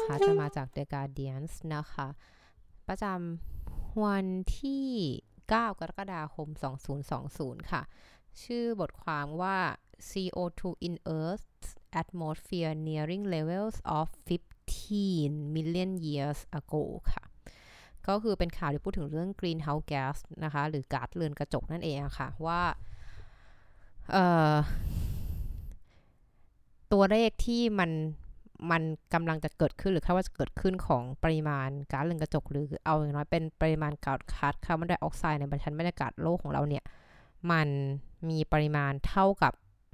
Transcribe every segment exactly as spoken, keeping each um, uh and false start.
นะคะจะมาจาก The Guardian นะคะประจำวันที่เก้ากรกฎาคมสองพันยี่สิบค่ะชื่อบทความว่า ซี โอ ทู in Earth's atmosphere nearing levels of fifteen million years ago ค่ะก็คือเป็นข่าวที่พูดถึงเรื่อง greenhouse gas นะคะหรือก๊าซเรือนกระจกนั่นเองค่ะว่าเอ่อตัวเลขที่มันมันกำลังจะเกิดขึ้นหรือคาดว่าจะเกิดขึ้นของปริมาณก๊าซเรือนกระจกหรือเอาอย่างน้อยเป็นปริมาณก๊าซคาร์บอนไดออกไซด์ในชั้นบรรยากาศโลกของเราเนี่ยมันมีปริมาณเท่ากับ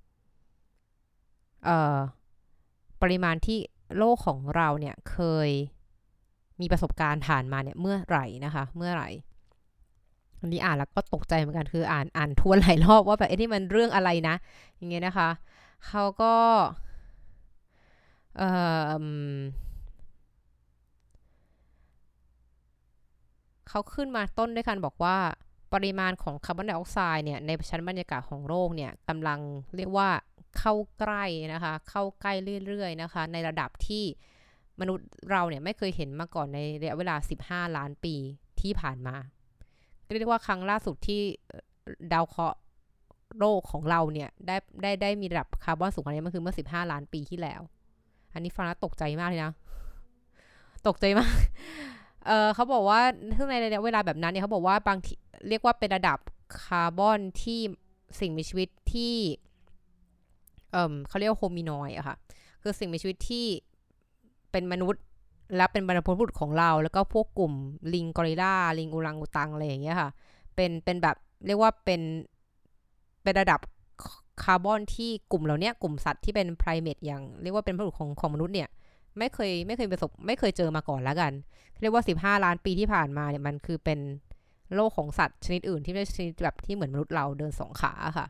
เอ่อปริมาณที่โลกของเราเนี่ยเคยมีประสบการณ์ผ่านมาเนี่ยเมื่อไหร่นะคะเมื่อไหร่อันนี้อ่านแล้วก็ตกใจเหมือนกันคืออ่านอ่านทวนหลายรอบว่าแบบไอ้นี่มันเรื่องอะไรนะอย่างเงี้ยนะคะเขาก็เอ่อเขาขึ้นมาต้นด้วยกันบอกว่าปริมาณของคาร์บอนไดออกไซด์เนี่ยในชั้นบรรยากาศของโลกเนี่ยกำลังเรียกว่าเข้าใกล้นะคะเข้าใกล้เรื่อยๆนะคะในระดับที่มนุษย์เราเนี่ยไม่เคยเห็นมาก่อนในระยะเวลาสิบห้าล้านปีที่ผ่านมาเรียกว่าครั้งล่าสุดที่ดาวเคราะห์โลกของเราเนี่ยได้ได้ได้มีระดับคาร์บอนสูงกว่านี้มันคือเมื่อสิบห้าล้านปีที่แล้วอันนี้ฟังแล้วตกใจมากเลยนะตกใจมากเออเขาบอกว่าซึ่งในระยะเวลาแบบนั้นเนี่ยเขาบอกว่าบางทีเรียกว่าเป็นระดับคาร์บอนที่สิ่งมีชีวิตที่เออเขาเรียกว่าโฮมินอยด์อะค่ะคือสิ่งมีชีวิตที่เป็นมนุษย์และเป็นบรรพบุรุษของเราแล้วก็พวกกลุ่มลิงกอริลลาลิงอูรังอูตังอะไรอย่างเงี้ยค่ะเป็นเป็นแบบเรียกว่าเป็นเป็นระดับคาร์บอนที่กลุ่มเหล่านี้กลุ่มสัตว์ที่เป็นไพรเมทอย่างเรียกว่าเป็นบรรพบุรุษของของมนุษย์เนี่ยไม่เคยไม่เคยประสบไม่เคยเจอมาก่อนแล้วกันเรียกว่าสิบห้าล้านปีที่ผ่านมาเนี่ยมันคือเป็นโลกของสัตว์ชนิดอื่นที่ไม่ใช่ชนิดแบบที่เหมือนมนุษย์เราเดินสองขาค่ะ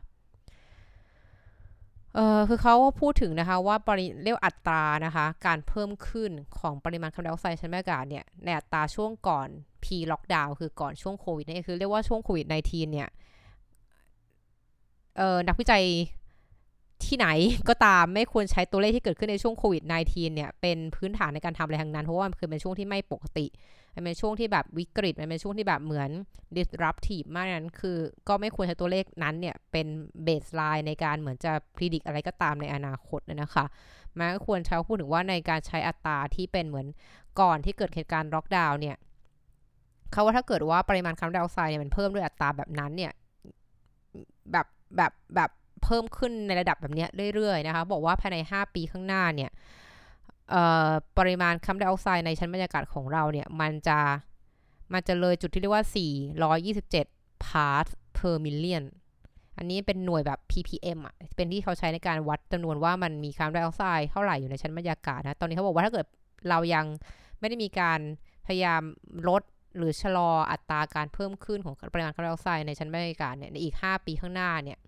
เออคือเขาพูดถึงนะคะว่าปริเรียกอัตรานะคะการเพิ่มขึ้นของปริมาณคาร์บอนไดออกไซด์ชั้นบรรยากาศเนี่ยในอัตราช่วงก่อนพีล็อกดาวน์คือก่อนช่วงโควิดนี่คือเรียกว่าช่วงโควิด สิบเก้า เนี่ยเออนักวิจัยที่ไหนก็ตามไม่ควรใช้ตัวเลขที่เกิดขึ้นในช่วงโควิด สิบเก้า เนี่ยเป็นพื้นฐานในการทำอะไรทั้งนั้นเพราะว่ามันคือเป็นช่วงที่ไม่ปกติมันเป็นช่วงที่แบบวิกฤตมันเป็นช่วงที่แบบเหมือน disruptive มากนั้นคือก็ไม่ควรใช้ตัวเลขนั้นเนี่ยเป็นเบสไลน์ในการเหมือนจะ predict อะไรก็ตามในอนาคตนะคะมันก็ควรใช้พูดถึงว่าในการใช้อัตราที่เป็นเหมือนก่อนที่เกิดเหตุการณ์ล็อกดาวน์เนี่ยเขาว่าถ้าเกิดว่าปริมาณคาร์บอนไดออกไซด์เนี่ยมันเพิ่มด้วยอัตราแบบนั้นเนี่ยแบบแบบแบบเพิ่มขึ้นในระดับแบบนี้เรื่อยๆนะคะบอกว่าภายในห้าปีข้างหน้าเนี่ยปริมาณคาร์บอนไดออกไซด์ในชั้นบรรยากาศของเราเนี่ยมันจะมันจะเลยจุดที่เรียกว่าสี่ร้อยยี่สิบเจ็ด parts per million อันนี้เป็นหน่วยแบบ พี พี เอ็ม อ่ะเป็นที่เขาใช้ในการวัดจำนวนว่ามันมีคาร์บอนไดออกไซด์เท่าไหร่อยู่ในชั้นบรรยากาศนะตอนนี้เขาบอกว่าถ้าเกิดเรายังไม่ได้มีการพยายามลดหรือชะลออัตราการเพิ่มขึ้นของปริมาณคาร์บอนไดออกไซด์ในชั้นบรรยากาศเนี่ยในอีกห้าปีข้างหน้าเนี่ย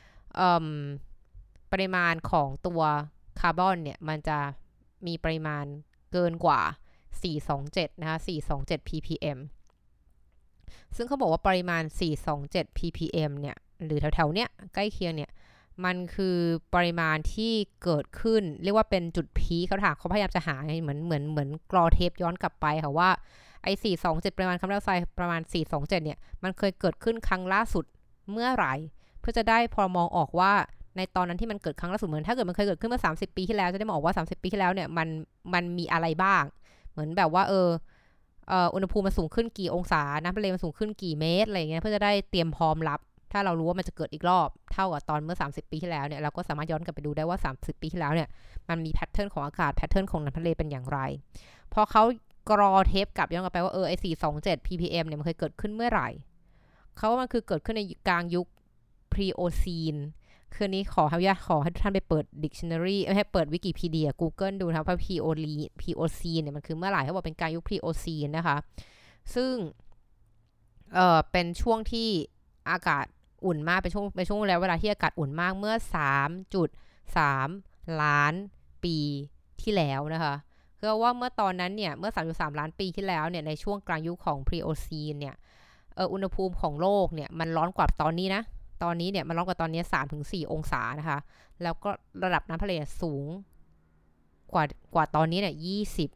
ปริมาณของตัวคาร์บอนเนี่ยมันจะมีปริมาณเกินกว่าสี่ร้อยยี่สิบเจ็ดนะคะสี่ร้อยยี่สิบเจ็ด พี พี เอ็ม ซึ่งเขาบอกว่าปริมาณสี่ร้อยยี่สิบเจ็ด พี พี เอ็ม เนี่ยหรือแถวๆเนี้ยใกล้เคียงเนี่ยมันคือปริมาณที่เกิดขึ้นเรียกว่าเป็นจุดพีคเขาถามเขาพยายามจะหาเหมือนเหมือนเหมือนกรอเทปย้อนกลับไปค่ะว่าไอ้สี่ร้อยยี่สิบเจ็ดปริมาณคาร์บอนไดออกไซด์ประมาณสี่ร้อยยี่สิบเจ็ดเนี่ยมันเคยเกิดขึ้นครั้งล่าสุดเมื่อไหร่เพื่อจะได้พอมองออกว่าในตอนนั้นที่มันเกิดครั้งล่าสุดเหมือนถ้าเกิดมันเคยเกิดขึ้นเมื่อสามสิบปีที่แล้วจะได้มองออกว่าสามสิบปีที่แล้วเนี่ยมันมันมีอะไรบ้างเหมือนแบบว่าเอออุณหภูมิมันสูงขึ้นกี่องศาน้ำทะเลมันสูงขึ้นกี่เมตรอะไรเงี้ยเพื่อจะได้เตรียมพร้อมรับถ้าเรารู้ว่ามันจะเกิดอีกรอบเท่ากับตอนเมื่อสามสิบปีที่แล้วเนี่ยเราก็สามารถย้อนกลับไปดูได้ว่าสามสิบปีที่แล้วเนี่ยมันมีแพทเทิร์นของอากาศแพทเทิร์นของน้ำทะเลเป็นอย่างไรพอเขากรอเทปกลับย้อนกลับไปว่าเออไอ้สี่ร้อยยี่สิบเจ็ด พี พี เอ็ม เนี่ยมันเคยเกิดขึ้นเมื่อไหร่เขาว่ามันคือเกิดขึ้นในกลางยุค Pliocene คืนนี้ขอให้ญาติขอให้ท่านไปเปิด dictionary ไม่ให้เปิดวิกิพีเดีย Google ดูนะครับว่า Pliocene เนี่ยมันคือเมื่อไหร่เขาบอกเป็นกลางยุค Pliocene นะคะซึ่งเอ่อเป็นช่วงที่อากาศอุ่นมากเป็นช่วงเป็นช่วงแล้วเวลาที่อากาศอุ่นมากเมื่อ สามจุดสาม ล้านปีที่แล้วนะคะคือว่าเมื่อตอนนั้นเนี่ยเมื่อ สามจุดสาม ล้านปีที่แล้วเนี่ยในช่วงกลางยุคของ Pliocene เนี่ยเอ่ออุณหภูมิของโลกเนี่ยมันร้อนกว่าตอนนี้นะตอนนี้เนี่ยมันร้อนกว่าตอนนี้ สามถึงสี่ องศานะคะแล้วก็ระดับน้ำทะเลสูงกว่ากว่าตอนนี้เนี่ยยี่สิบ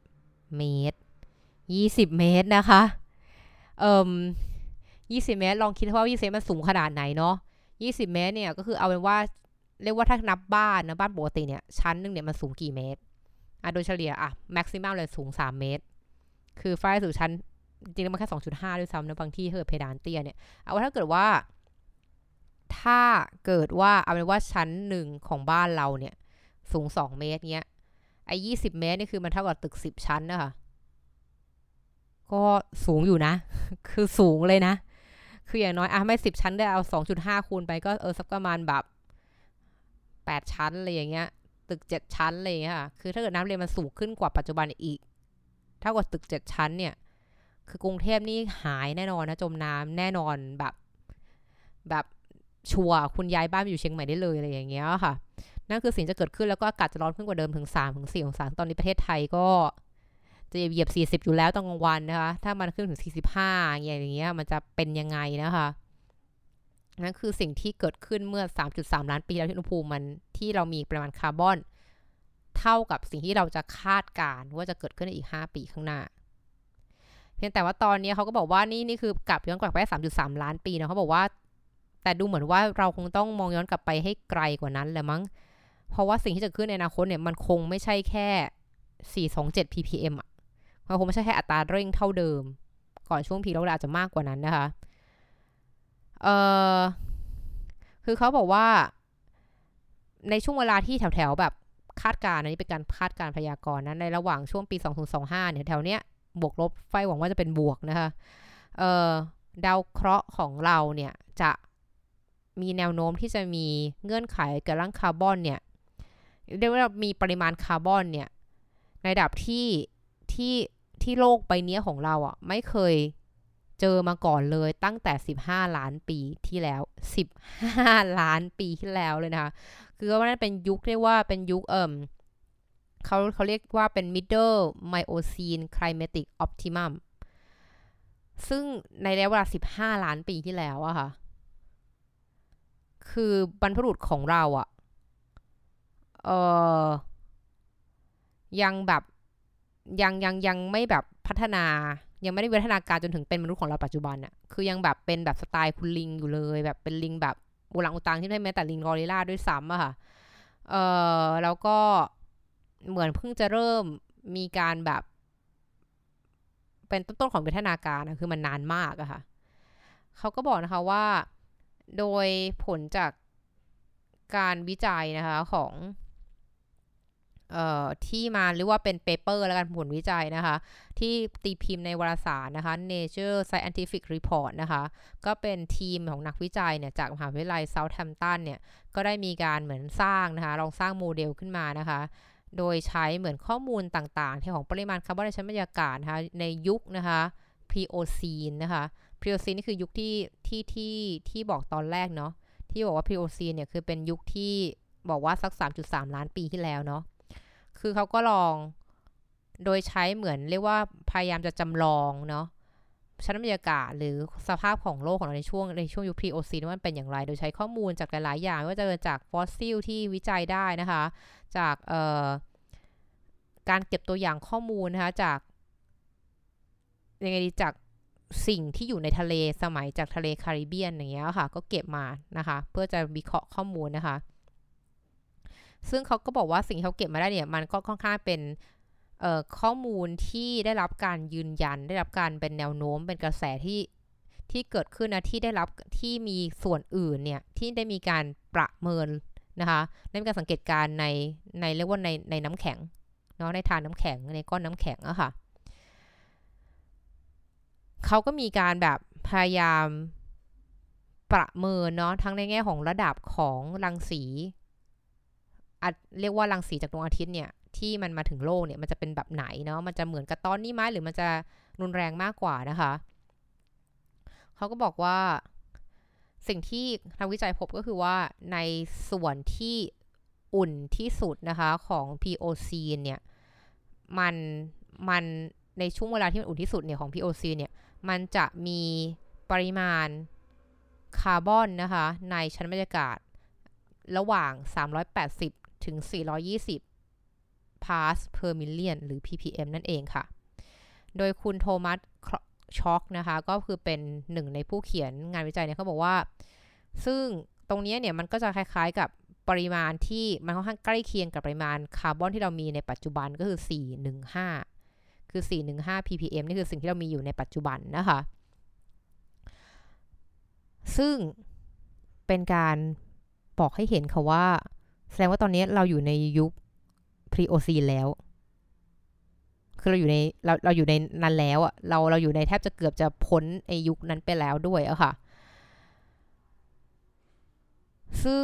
เมตรยี่สิบเมตรนะคะเอ่มยี่สิบเมตรลองคิดว่ายี่สิบเมตรมันสูงขนาดไหนเนาะยี่สิบเมตรเนี่ยก็คือเอาเป็นว่าเรียกว่าถ้านับบ้านนะบ้านปกติเนี่ยชั้นนึงเนี่ยมันสูงกี่เมตรอ่ะโดยเฉลี่ยอ่ะแม็กซิมัมเลยสูงสามเมตรคือฝ้ายสู่ชั้นจริงๆมันแค่ สองจุดห้า ด้วยซ้ำนะบางที่เกิดเพดานเตี้ยเนี่ยเอาว่าถ้าเกิดว่าถ้าเกิดว่าเอาเป็นว่าชั้นหนึ่งของบ้านเราเนี่ยสูงสองเมตรเนี้ยไอ้ยี่สิบเมตรนี่คือมันเท่ากับตึกสิบชั้นนะคะก็สูงอยู่นะ คือสูงเลยนะคืออย่างน้อยอ่ะไม่สิบชั้นได้เอา สองจุดห้า คูณไปก็เออสักประมาณแบบแปดชั้นอะไรอย่างเงี้ยตึกเจ็ดชั้นอะไรอย่างเงี้ยค่ะคือถ้าเกิดน้ำทะเลมันสูงขึ้นกว่าปัจจุบันอีกเท่ากับตึกเจ็ดชั้นเนี่ยคือกรุงเทพนี่หายแน่นอนนะจมน้ำแน่นอนแบบแบบชัวร์คุณย้ายบ้านไปอยู่เชียงใหม่ได้เลยอะไรอย่างเงี้ยค่ะนั่นคือสิ่งจะเกิดขึ้นแล้วก็อากาศจะร้อนขึ้นกว่าเดิมถึง สามถึงสี่ องศาตอนนี้ประเทศไทยก็จะเหยียบสี่สิบอยู่แล้วตอนกลางวันนะคะถ้ามันขึ้นถึงสี่สิบห้าอย่างเงี้ยมันจะเป็นยังไงนะคะนั่นคือสิ่งที่เกิดขึ้นเมื่อ สามจุดสาม ล้านปีแล้วที่อุณหภูมิมันที่เรามีปริมาณคาร์บอนเท่ากับสิ่งที่เราจะคาดการณ์ว่าจะเกิดขึ้นในอีกห้าปีข้างหน้าเพียงแต่ว่าตอนนี้เขาก็บอกว่านี่นี่คือกลับย้อนกลับไป สามจุดสาม ล้านปีนะเขาบอกว่าแต่ดูเหมือนว่าเราคงต้องมองย้อนกลับไปให้ไกลกว่านั้นแหละมั้งเพราะว่าสิ่งที่จะขึ้นในอนาคตเนี่ยมันคงไม่ใช่แค่สี่ร้อยยี่สิบเจ็ด พี พี เอ็ม อ่ะมันคงไม่ใช่แค่อัตราเร่งเท่าเดิมก่อนช่วงพีคแล้วอาจจะมากกว่านั้นนะคะเอ่อคือเขาบอกว่าในช่วงเวลาที่แถวๆแบบคาดการณ์อันนี้เป็นการคาดการณ์พยากรณ์นะในระหว่างช่วงปีสองพันยี่สิบห้าเนี่ยแถวเนี้ยบวกลบไฟหวังว่าจะเป็นบวกนะคะเอ่อดาวเคราะห์ของเราเนี่ยจะมีแนวโน้มที่จะมีเงื่อนไขกับร่างคาร์บอนเนี่ยเรียกว่ามีปริมาณคาร์บอนเนี่ยในระดับที่ที่ที่โลกใบนี้ของเราอ่ะไม่เคยเจอมาก่อนเลยตั้งแต่สิบห้าล้านปีที่แล้วสิบห้าล้านปีที่แล้วเลยนะคะคือว่านั่นเป็นยุคเรียกว่าเป็นยุคเอ่มเขาเขาเรียกว่าเป็น middle Miocene climatic optimum ซึ่งในระยะเวลาสิบห้าล้านปีที่แล้วอะค่ะคือบรรพบุรุษของเราอะเออยังแบบยังยังยังไม่แบบพัฒนายังไม่ได้วิวัฒนาการจนถึงเป็นมนุษย์ของเราปัจจุบันอะคือยังแบบเป็นแบบสไตล์คุณลิงอยู่เลยแบบเป็นลิงแบบอุลังอุตังที่ไม่แม้แต่ลิงกอริลลาด้วยซ้ำอะค่ะเออแล้วก็เหมือนเพิ่งจะเริ่มมีการแบบเป็นต้นๆของวิวัฒนาการนะคือมันนานมากอะค่ะเขาก็บอกนะคะว่าโดยผลจากการวิจัยนะคะของเอ่อที่มาหรือว่าเป็นเปเปอร์แล้วกันผลวิจัยนะคะที่ตีพิมพ์ในวารสารนะคะ Nature Scientific Report นะคะก็เป็นทีมของนักวิจัยเนี่ยจากมหาวิทยาลัยเซาท์แฮมป์ตันเนี่ยก็ได้มีการเหมือนสร้างนะคะลองสร้างโมเดลขึ้นมานะคะโดยใช้เหมือนข้อมูลต่างๆที่ของปริมาณคาร์บอนในชั้นบรรยากาศนะคะในยุคนะคะพลีโอซีนนะคะพลีโอซีนนี่คือยุคที่ที่ที่ที่บอกตอนแรกเนาะที่บอกว่าพลีโอซีนเนี่ยคือเป็นยุคที่บอกว่าสัก สามจุดสาม ล้านปีที่แล้วเนาะคือเขาก็ลองโดยใช้เหมือนเรียกว่าพยายามจะจำลองเนาะชั้นบรรยากาศหรือสภาพของโลกของเราในช่วงในช่วงยุคพลีโอซีนว่ามันเป็นอย่างไรโดยใช้ข้อมูลจากหลายๆอย่างไม่ว่าจะเป็นจากฟอสซิลที่วิจัยได้นะคะจากเอ่อการเก็บตัวอย่างข้อมูลนะคะจากยังไงดีจากสิ่งที่อยู่ในทะเลสมัยจากทะเลแคริบเบียนอย่างเงี้ยค่ะก็เก็บมานะคะเพื่อจะวิเคราะห์ข้อมูลนะคะซึ่งเขาก็บอกว่าสิ่งที่เขาเก็บมาได้เนี่ยมันก็ค่อนข้างเป็นข้อมูลที่ได้รับการยืนยันได้รับการเป็นแนวโน้มเป็นกระแสที่ที่เกิดขึ้นนะที่ได้รับที่มีส่วนอื่นเนี่ยที่ได้มีการประเมินนะคะได้มีการสังเกตการในในเรียกว่าในในน้ำแข็งเนาะในทานน้ำแข็งในก้อนน้ำแข็งอะค่ะเขาก็มีการแบบพยายามประเมินเนาะทั้งในแง่ของระดับของรังสีเรียกว่ารังสีจากดวงอาทิตย์เนี่ยที่มันมาถึงโลกเนี่ยมันจะเป็นแบบไหนเนาะมันจะเหมือนกับตอนนี้ไหมหรือมันจะรุนแรงมากกว่านะคะเขาก็บอกว่าสิ่งที่นักวิจัยพบก็คือว่าในส่วนที่อุ่นที่สุดนะคะของ พี โอ ซี เนี่ยมันมันในช่วงเวลาที่มันอุ่นที่สุดเนี่ยของ พี โอ ซี เนี่ยมันจะมีปริมาณคาร์บอนนะคะในชั้นบรรยากาศระหว่างสามร้อยแปดสิบถึงสี่ร้อยยี่สิบ parts per million หรือ พี พี เอ็ม นั่นเองค่ะโดยคุณโทมัสช็อกนะคะก็คือเป็นหนึ่งในผู้เขียนงานวิจัยเนี่ยเขาบอกว่าซึ่งตรงนี้เนี่ยมันก็จะคล้ายๆกับปริมาณที่มันค่อนข้างใกล้เคียงกับปริมาณคาร์บอนที่เรามีในปัจจุบันก็คือสี่ร้อยสิบห้าคือสี่ร้อยสิบห้า พี พี เอ็ม นี่คือสิ่งที่เรามีอยู่ในปัจจุบันนะคะซึ่งเป็นการบอกให้เห็นค่ะว่าแสดงว่าตอนนี้เราอยู่ในยุคพรีโอซีนแล้วคือเราอยู่ในเราเราอยู่ในนั้นแล้วอ่ะเราเราอยู่ในแทบจะเกือบจะพ้นไอยุคนั้นไปแล้วด้วยอะค่ะซึ่ง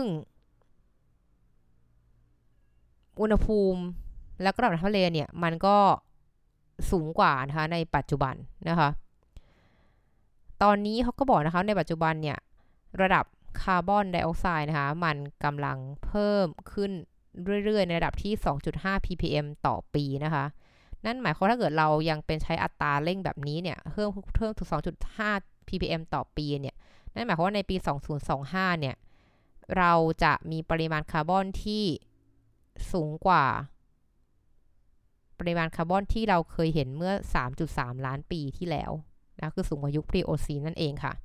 อุณหภูมิและระดับน้ำทะเลเนี่ยมันก็สูงกว่านะคะในปัจจุบันนะคะตอนนี้เขาก็บอกนะคะในปัจจุบันเนี่ยระดับคาร์บอนไดออกไซด์นะคะมันกำลังเพิ่มขึ้นเรื่อยๆในระดับที่ สองจุดห้า พี พี เอ็ม ต่อปีนะคะนั่นหมายความว่าถ้าเกิดเรายังเป็นใช้อัตราเร่งแบบนี้เนี่ยเพิ่มเพิ่มถึง สองจุดห้า พี พี เอ็ม ต่อปีเนี่ยนั่นหมายความว่าในปี สองพันยี่สิบห้า เนี่ยเราจะมีปริมาณคาร์บอนที่สูงกว่าปริมาณคาร์บอนที่เราเคยเห็นเมื่อ สามจุดสาม ล้านปีที่แล้วนะคือสูงกว่ายุคพรีโอซีนนั่นเองค่ะ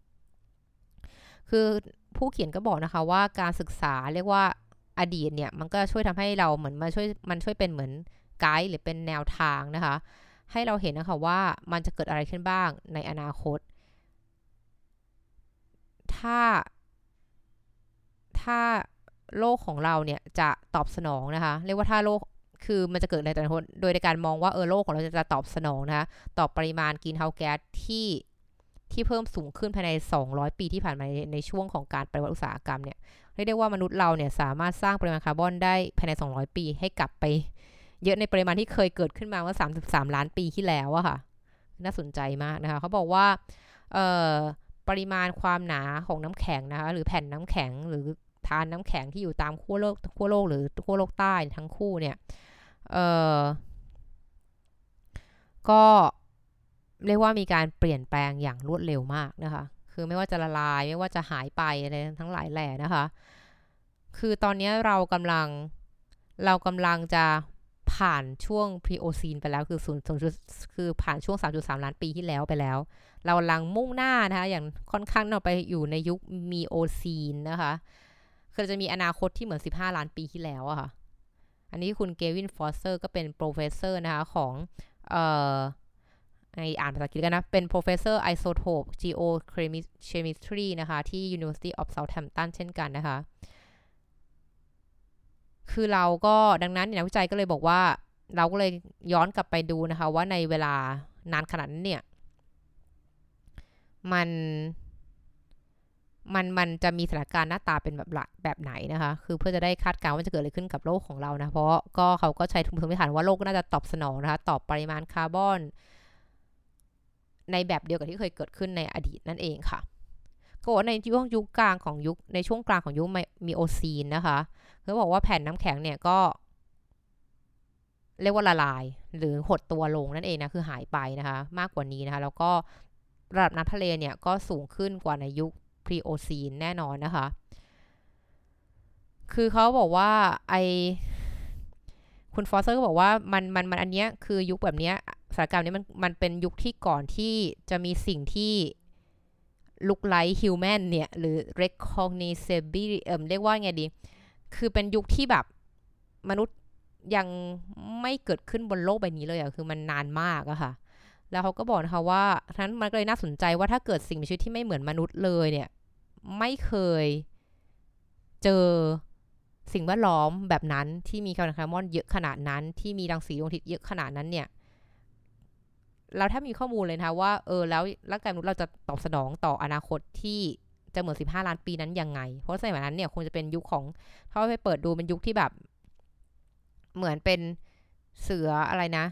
คือผู้เขียนก็บอกนะคะว่าการศึกษาเรียกว่าอดีตเนี่ยมันก็ช่วยทำให้เราเหมือนมาช่วยมันช่วยเป็นเหมือนไกด์หรือเป็นแนวทางนะคะให้เราเห็นนะคะว่ามันจะเกิดอะไรขึ้นบ้างในอนาคตถ้าถ้าโลกของเราเนี่ยจะตอบสนองนะคะเรียกว่าถ้าโลกคือมันจะเกิดในแต่ละคนโดยในการมองว่าเออโลกของเราจะตอบสนองนะคะต่อปริมาณกรีนเฮาส์แก๊สที่ที่เพิ่มสูงขึ้นภายในสองร้อยปีที่ผ่านมาในช่วงของการปฏิวัติอุตสาหกรรมเนี่ยเรียกได้ว่ามนุษย์เราเนี่ยสามารถสร้างปริมาณคาร์บอนได้ภายในสองร้อยปีให้กลับไปเยอะในปริมาณที่เคยเกิดขึ้นมาเมื่อสามสิบสามล้านปีที่แล้วอะค่ะน่าสนใจมากนะคะเขาบอกว่าเอ่อปริมาณความหนาของน้ำแข็งนะคะหรือแผ่นน้ำแข็งหรือทานน้ำแข็งที่อยู่ตามขั้วโลกขั้วโลกหรือขั้วโลกใต้ทั้งคู่เนี่ยเอ่อก็เรียกว่ามีการเปลี่ยนแปลงอย่างรวดเร็วมากนะคะคือไม่ว่าจะละลายไม่ว่าจะหายไปอะไรทั้งหลายแหล่นะคะคือตอนนี้เรากำลังเรากำลังจะผ่านช่วงพรีโอซีนไปแล้วคือศูนย์คือผ่านช่วง สามจุดสาม ล้านปีที่แล้วไปแล้วเรากำลังมุ่งหน้านะคะอย่างค่อนข้างเราไปอยู่ในยุคมีโอซีนนะคะคือจะมีอนาคตที่เหมือนสิบห้าล้านปีที่แล้วอะค่ะอันนี้คุณเกวินฟอสเซอร์ก็เป็นโปรเฟสเซอร์นะคะของเอ่อในอ่านภาษาอังกฤษกันนะเป็น professor isotope geochemistry นะคะที่ University of Southampton เช่นกันนะคะคือเราก็ดังนั้นนักวิจัยก็เลยบอกว่าเราก็เลยย้อนกลับไปดูนะคะว่าในเวลานานขนาดนั้นเนี่ยมันมันมันจะมีสถานการณ์หน้าตาเป็นแบบแบบไหนนะคะคือเพื่อจะได้คาดการณ์ว่าจะเกิดอะไรขึ้นกับโลกของเรานะเพราะก็เขาก็ใช้ทุนพื้นฐานว่าโลกน่าจะตอบสนองนะคะตอบปริมาณคาร์บอนในแบบเดียวกับที่เคยเกิดขึ้นในอดีตนั่นเองค่ะก็ว่าในช่วงยุคกลางของยุคในช่วงกลางของยุคมีโอซีนนะคะเขาบอกว่าแผ่นน้ำแข็งเนี่ยก็เรียกว่าละลายหรือหดตัวลงนั่นเองนะคือหายไปนะคะมากกว่านี้นะคะแล้วก็ระดับน้ำทะเลเนี่ยก็สูงขึ้นกว่าในยุคพรีโอซีนแน่นอนนะคะคือเขาบอกว่าไอคุณฟอสเซอร์ก็บอกว่ามันมันมันอันเนี้ยคือยุคแบบเนี้ยสถานการณ์นี้มันมันเป็นยุคที่ก่อนที่จะมีสิ่งที่ลุกไลท์ฮิวแมนเนี่ยหรือ recognizable เอ่อเรียกว่าไงดีคือเป็นยุคที่แบบมนุษย์ยังไม่เกิดขึ้นบนโลกใบนี้เลยอะคือมันนานมากอะค่ะแล้วเขาก็บอกนะคะว่าฉะนั้นมันก็เลยน่าสนใจว่าถ้าเกิดสิ่งมีชีวิตที่ไม่เหมือนมนุษย์เลยเนี่ยไม่เคยเจอสิ่งแวดล้อมแบบนั้นที่มีคาร์บอนไดออกไซด์เยอะขนาดนั้นที่มีรังสีดวงอาทิตย์เยอะขนาดนั้นเนี่ยเราถ้ามีข้อมูลเลยนะคะว่าเออแล้วร่างกายมนุษย์เราจะตอบสนองต่ออนาคตที่จะเหมือนสิบห้าล้านปีนั้นยังไงเพราะสมัยนั้นเนี่ยคงจะเป็นยุคของถ้าไปเปิดดูเป็นยุคที่แบบเหมือนเป็นเสืออะไรนะ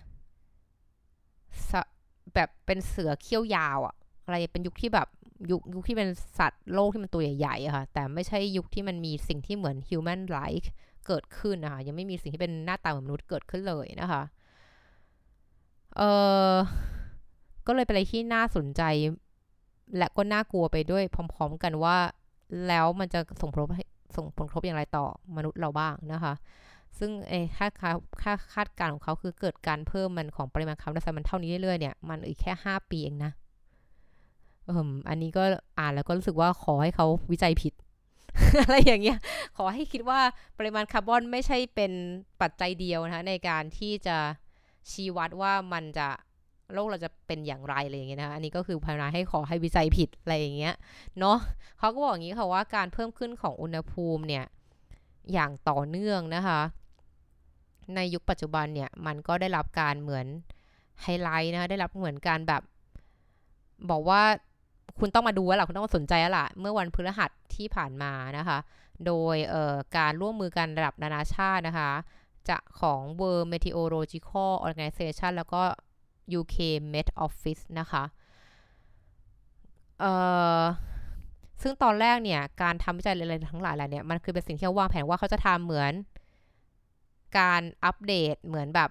แบบเป็นเสือเขี้ยวยาวอะอะไรเป็นยุคที่แบบยุคยุคที่เป็นสัตว์โลกที่มันตัวใหญ่ๆอะค่ะแต่ไม่ใช่ยุคที่มันมีสิ่งที่เหมือน human like เกิดขึ้นนะคะยังไม่มีสิ่งที่เป็นหน้าตาเหมือนมนุษย์เกิดขึ้นเลยนะคะเออก็เลยเป็นอะไรที่น่าสนใจและก็น่ากลัวไปด้วยพร้อมๆกันว่าแล้วมันจะส่งผลส่งผลกระทบอย่างไรต่อมนุษย์เราบ้างนะคะซึ่งไอ้ค่าค่าค่าคาดการณ์ของเขาคือเกิดการเพิ่มมันของปริมาณคาร์บอนไดออกไซด์มันเท่านี้เรื่อยๆเนี่ยมันอีกแค่ห้าปีเองนะเอออันนี้ก็อ่านแล้วก็รู้สึกว่าขอให้เขาวิจัยผิด อะไรอย่างเงี้ยขอให้คิดว่าปริมาณคาร์บอนไม่ใช่เป็นปัจจัยเดียวนะคะในการที่จะชี้วัดว่ามันจะโลกเราจะเป็นอย่างไรอะไรอย่างเงี้ยนะคะอันนี้ก็คือภาวนาให้ขอให้วิจัยผิดอะไรอย่างเงี้ยเนาะเขาก็บอกอย่างนี้ค่ะว่าการเพิ่มขึ้นของอุณหภูมิเนี่ยอย่างต่อเนื่องนะคะในยุคปัจจุบันเนี่ยมันก็ได้รับการเหมือนไฮไลท์นะคะได้รับเหมือนการแบบบอกว่าคุณต้องมาดูแล้วล่ะคุณต้องมาสนใจแล้วล่ะเมื่อวันพฤหัสที่ผ่านมานะคะโดยเอ่อการร่วมมือกันระดับนานาชาตินะคะจะของ World Meteorological Organization แล้วก็ ยู เค Met Office นะคะเอ่อซึ่งตอนแรกเนี่ยการทำวิจัยอะไรทั้งหลายแหละเนี่ยมันคือเป็นสิ่งที่เขาวางแผนว่าเขาจะทำเหมือนการอัปเดตเหมือนแบบ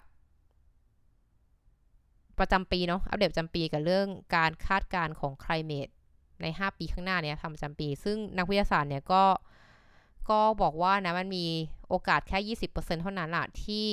ประจำปีเนาะอัปเดตประจำปีกับเรื่องการคาดการณ์ของ climate ในห้าปีข้างหน้าเนี่ยทำประจำปีซึ่งนักวิทยาศาสตร์เนี่ยก็ก็บอกว่านะมันมีโอกาสแค่ ยี่สิบเปอร์เซ็นต์ เท่านั้นล่ะที่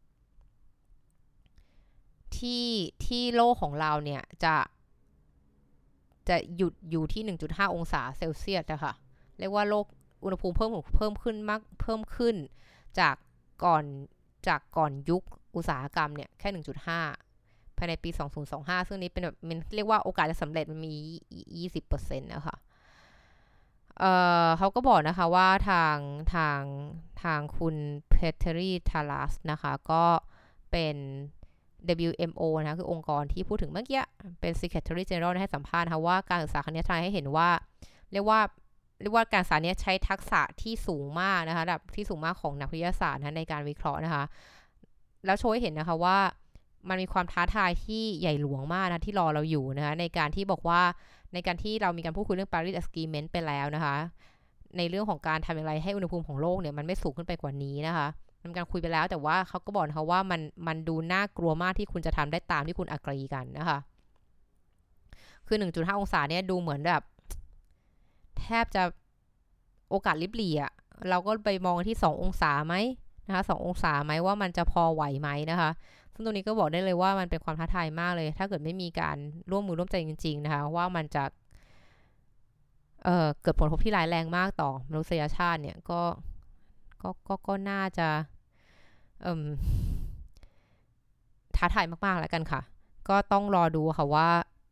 ที่ที่โลกของเราเนี่ยจะจะหยุดอยู่ที่ หนึ่งจุดห้า องศาเซลเซียสนะคะเรียกว่าโลกอุณหภูมิเพิ่มเพิ่มขึ้นมากเพิ่มขึ้นจากก่อนจากก่อนยุคอุตสาหกรรมเนี่ยแค่ หนึ่งจุดห้า ภายในปีสองพันยี่สิบห้าซึ่งนี้เป็นแบบมันเรียกว่าโอกาสจะสำเร็จมันมี ยี่สิบเปอร์เซ็นต์ นะคะเอ่อเขาก็บอกนะคะว่าทางทางทางคุณเพเทอรีทาลัสนะคะก็เป็น ดับเบิลยู เอ็ม โอ นะคะคือองค์กรที่พูดถึงเมื่อกี้เป็น Secretary General ให้สัมภาษณ์นะคะว่าการศึกษาครั้งนี้ทำให้เห็นว่าเรียกว่าเรียกว่าการศึกษานี้ใช้ทักษะที่สูงมากนะคะระดับที่สูงมากของนักวิทยาศาสตร์นะในการวิเคราะห์นะคะแล้วโชว์ให้เห็นนะคะว่ามันมีความท้าทายที่ใหญ่หลวงมากนะที่รอเราอยู่นะคะในการที่บอกว่าในการที่เรามีการพูดคุยเรื่อง Paris Agreement ไปแล้วนะคะในเรื่องของการทำอย่างไรให้อุณหภูมิของโลกเนี่ยมันไม่สูงขึ้นไปกว่านี้นะคะมันการคุยไปแล้วแต่ว่าเขาก็บอกนะคะว่ามันมันดูน่ากลัวมากที่คุณจะทำได้ตามที่คุณอักรีกันนะคะคือ หนึ่งจุดห้า องศาเนี่ยดูเหมือนแบบแทบจะโอกาสลิบหลี่อ่ะเราก็ไปมองที่สององศาไหมนะคะสององศาไหมว่ามันจะพอไหวไหมนะคะซึ่งตรงนี้ก็บอกได้เลยว่ามันเป็นความท้าทายมากเลยถ้าเกิดไม่มีการร่วมมือร่วมใจจริงๆนะคะว่ามันจะเอ่อเกิดผลกระทบที่ร้ายแรงมากต่อมนุษยชาติเนี่ยก็ก็ก็ก็น่าจะเอ่อท้าทายมากๆแล้วกันค่ะก็ต้องรอดูค่ะว่า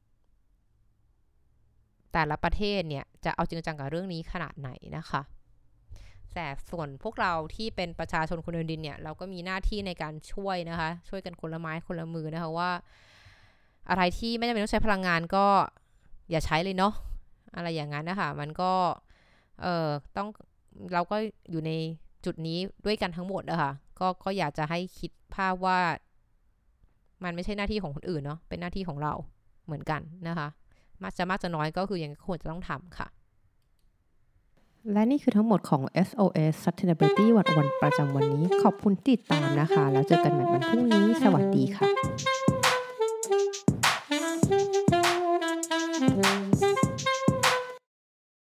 แต่ละประเทศเนี่ยจะเอาจริงจังกับเรื่องนี้ขนาดไหนนะคะแต่ส่วนพวกเราที่เป็นประชาชนคนเดินเนี่ยเราก็มีหน้าที่ในการช่วยนะคะช่วยกันคนละไม้คนละมือนะคะว่าอะไรที่ไม่จำเป็นต้องใช้พลังงานก็อย่าใช้เลยเนาะอะไรอย่างนั้นนะคะมันก็เอ่อต้องเราก็อยู่ในจุดนี้ด้วยกันทั้งหมดนะคะก็ก็อยากจะให้คิดภาพว่ามันไม่ใช่หน้าที่ของคนอื่นเนาะเป็นหน้าที่ของเราเหมือนกันนะคะมากจะมากจะน้อยก็คือยังควรจะต้องทำค่ะและนี่คือทั้งหมดของ เอส โอ เอส Sustainability วันวันประจำวันนี้ขอบคุณติดตามนะคะแล้วเจอกันใหม่วันพรุ่งนี้สวัสดีค่ะ